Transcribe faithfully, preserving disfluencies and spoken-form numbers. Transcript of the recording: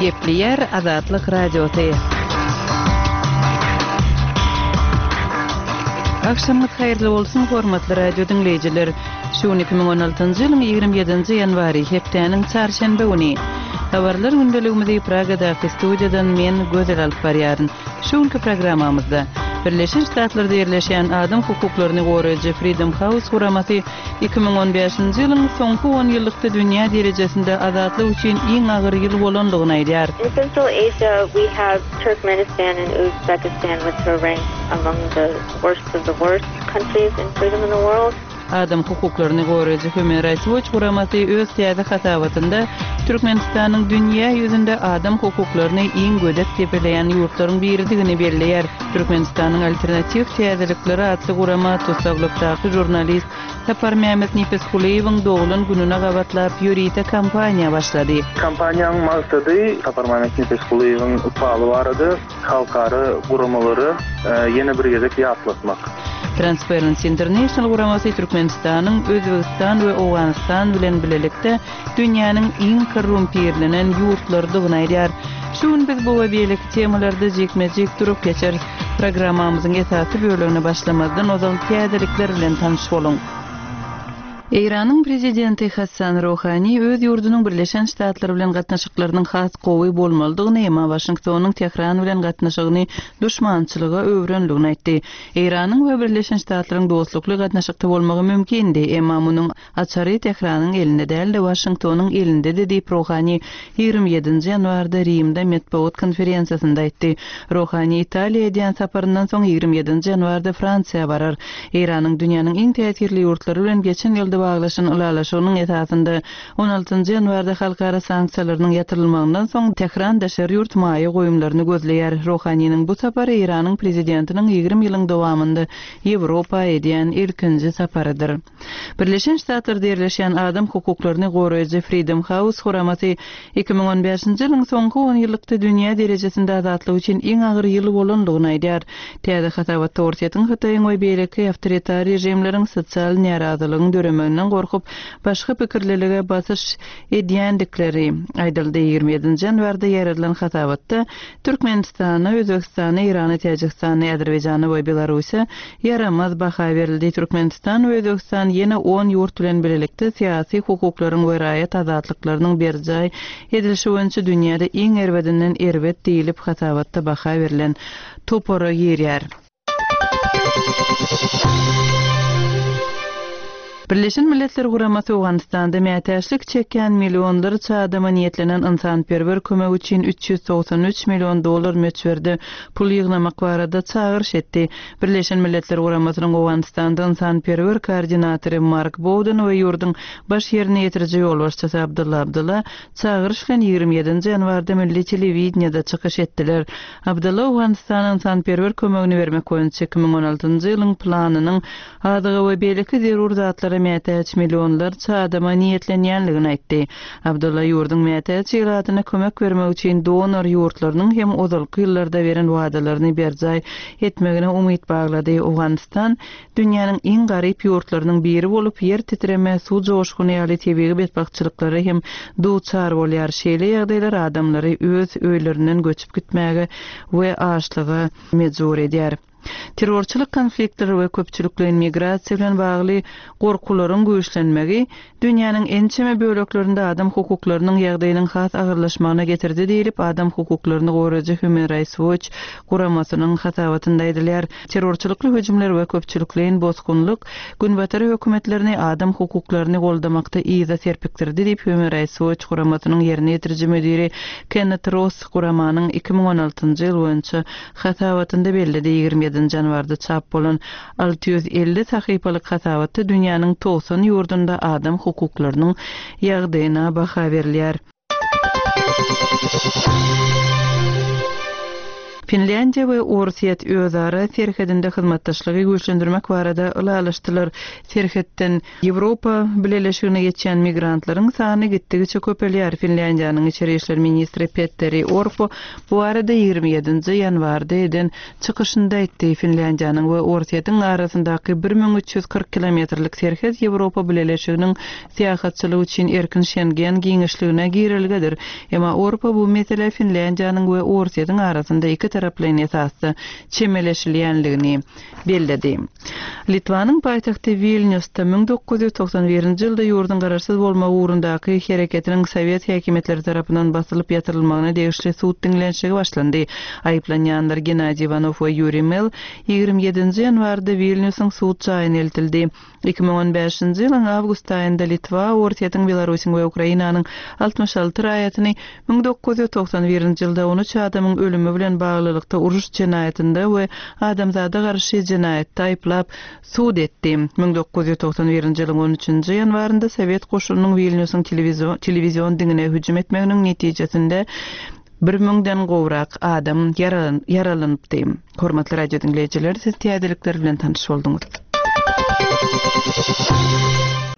Gepli yer Azatlyk radiosu. Akşamınız hayırlı olsun hormatly radio dinleyijiler. Şu iki ming on altyncı ýylyň ýygrimi ýedinji ýanwary hepdeniň çarşembe güni. Habarlar gündeligimizi Pragada studiýadan men Gözel alyp barýaryn. Şuňky programmamyzda Birleşen Ştatlarda ýerleşen adam hukuklaryny goraýjy Freedom House guramasy iki ming on beşinji ýylyň soňky on ýyllykda dünýä derejesinde azatlyk üçin iň agyr ýyl bolandygyny aýdýar. In Central Asia, we have Turkmenistan and Uzbekistan, which are ranked among the worst of the worst countries in freedom in the world. Adam hukuklaryny goraýjy Human Rights Watch guramasy öz täze hatawatynda Türkmenistanyň dünýä ýüzünde adam hukuklaryny iň gödek tepeleýän ýurtlaryň biridigini belleýär. Türkmenistanyň alternativ täzelikleri adly gurama Tosavlykdaky jurnalist Sapar Mehmet Nipeskuleýewiň dogulun gününe gabatlap ýürüýte kampaniýa başlady. Kampaniýanyň maksady Sapar Mehmet Nipeskuleýewiň upaly barady, halkary guramalary ýene bir gezek ýatlatmak. Transparency International guramasy Türkmenistanyň Özbegistan we Awganistan bilen bilelikde dünýäniň iň korrumpirlenen ýurtlarydygyny aýdýar. Şuň biz bu we beýleki temalarda jekmejek durup geçer programmamyzyň esasy bölümini başlamazdan ozal täzelikler bilen tanyş boluň. Iranyň prezidenti Hassan Rouhani öz ýurdunyň Birleşen Ştatlar bilen gatnaşyklarynyň has gowy bolmalydygyny ema Washingtonyň Tehran bilen gatnaşygyny düşmançylyga öwrenligini aýtdy. Iranyň we Birleşen Ştatlaryň dostlukly gatnaşykda bolmagy mümkindi, ema munyň açary Tehranyň elinde däl de Washingtonyň elinde diýip Rouhani ýygrimi ýedinji ýanwarda Rimde medeniýet konferensiýasynda aýtdy. Rouhani Italiýa edýän saparyndan soň ýygrimi ýedinji ýanwarda Fransiýa barar. Iranyň dünýäniň iň täsirli ýurtlary bilen geçen ýylda baglaşan ulalaşygynyň esasynda on altynjy ýanwarda halkara sanksiýalarynyň ýatyrylmagyndan soň Tehran daşary ýurt maýy goýumlaryny gözleýär. Rouhanyň bu sapary Iranyň prezidentiniň ýygrimi ýylyň dowamynda Ýewropa edýän ilkinji saparydyr. Birleşen Ştatlarda ýerleşen adam hukuklaryny goraýjy Freedom House guramasy iki ming on beşinji ýylyň soňky on ýyllykda dünýä derejesinde azatlyk üçin iň agyr ýyl bolandygyny aýdýar. Täze hatawat torsiýetiň hytaýyň we beýleki awtoritar rejimleriň sosial narazylygyny döremeginden gorkup başga pikirlerige basyş edýändikleri aýdyldy. ýygrimi ýedinji ýanwarda ýaradylan hatawatda Türkmenistana, Özbegistana, Irany, Täjikistany, Azerbaýjany we Belarusiýa yaramaz baha berildi. Türkmenistan we Özbegistan ýene on ýurt bilen birlikde syýasy hukuklaryň we raýat azatlyklarynyň berjay edilişi boýunça dünýäde iň erwedinden erwet diýilip hatawatda baha berilen topora ýerýär. Birleşen Milletler guramasy Awganistanda mätäçlik çekýän millionlarça adama niýetlenen insanperwer kömek üçin üç ýüz togsan üç million dollar meçberdi pul ýygnamak barada çağırış etdi. Birleşen Milletler guramasynyň Awganistanda insanperwer koordinatory Mark Bowden we ýurduň baş ýerine ýetiriji ýolbaşçysy Abdulla Abdulla çağırış bilen ýygrimi ýedinji ýanwarda milli telewizionyada çykyş etdiler. Abdulla Awganistanyň insanperwer kömegini bermek boýunça iki ming on altynjy ýylyň planynyň adygy we beýleki zerur zatlara mätäç millionlarça adama niýetlenýänligini aýtdy. Abdulla ýurduň mätäç ýylatyna kömek bermek üçin donor ýurtlarynyň hem ozalky ýyllarda beren wadalaryny berjay etmegine umyt baglady. Awganistan dünýäniň iň garyp ýurtlarynyň biri bolup ýer titreme, suw joşguny ýaly tebigy betbakçylyklary hem duçar bolýar. Şeýle ýagdaýlar adamlary öz öýlerinden göçüp gitmäge we açlyga mejbur edýär. Terrorçylyk konfliktleri we köpçülikli migrasiýa bilen bagly gorkularyň güýçlenmegi dünýäniň ençeme böleklerinde adam hukuklarynyň ýagdaýynyň has agyrlaşmagyna getirdi diýilip adam hukuklaryny goraýjy Human Rights Watch guramasynyň hatawatynda aýdylýar. Terrorçylykly hüjümler we köpçülikli bozgunluk günbatary hökümetlerini adam hukuklaryny goldamakda ýyza serpikdirdi diýip Human Rights Watch guramasynyň ýerine ýetiriji müdiri Kenneth Ross guramanyň iki ming on altynjy ýyl boýunça hatawatynda bellidi. ýygrimi ýedinji ýanwarda çap bolan alty ýüz elli sahypalyk hatawatda dünýäniň togsan ýurdunda adam hukuklarynyň ýagdaýyna baha berilýär. Finlandiya we Orsiýet özara serhedinde hyzmatdaşlygy güýçlendirmek barada ulalaşdylar. Serhetden Ýewropa Birleşigine geçen migrantlaryň sany gitdigiçe köpelýär. Finlandiýanyň içeri işler ministri Petteri Orpo bu arada ýygrimi ýedinji ýanwarda eden çykyşynda aýtdy. Finlandiýanyň we Orsiýetiň arasyndaky bir miň üç ýüz kırk kilometrlik serhet Ýewropa Birleşiginiň seýahatçylygy üçin erkin Schengen giňişligine girilgedir. Emma Orpo bu mesele Finlandiýanyň we Orsiýetiň arasynda iki taraplyň esasy çemeleşilýänligini belledi. Litvanyň paýtagty Vilniusda ming dokuz ýüz toksan birinji ýylda ýurdun gararsyz bolma uğrundaky hereketiniň Sowet häkimetleri tarapyndan basylyp ýatyrylmagyna degişli suud dinlenşigi başlandy. Aýplanýanlar Gennady Ivanov we Yuri Mel ýygrimi ýedinji ýanwarda Vilniusyň suud çaýyna eltildi. iki ming on beşinji ýylyň awgust aýynda Litwa, Orsiýetiň, Belarusyň we Ukrainanyň altmış alty raýatyny ming dokuz ýüz toksan birinji ýylda on üç adamyň ölümi bilen baglylykda uruş jenaýetinde we adamzada garşy jenaýetde aýplap suud etdi. ming dokuz ýüz toksan birinji ýylyň on üçinji ýanwarynda Sowet goşunynyň Vilniusyň telewizion telewizion diňine hüjüm etmeginiň netijesinde bir mingden gowrak adam yaralanypdy. Hormatly radio dinleýijiler, siz täzelikler bilen tanış bolduňuz.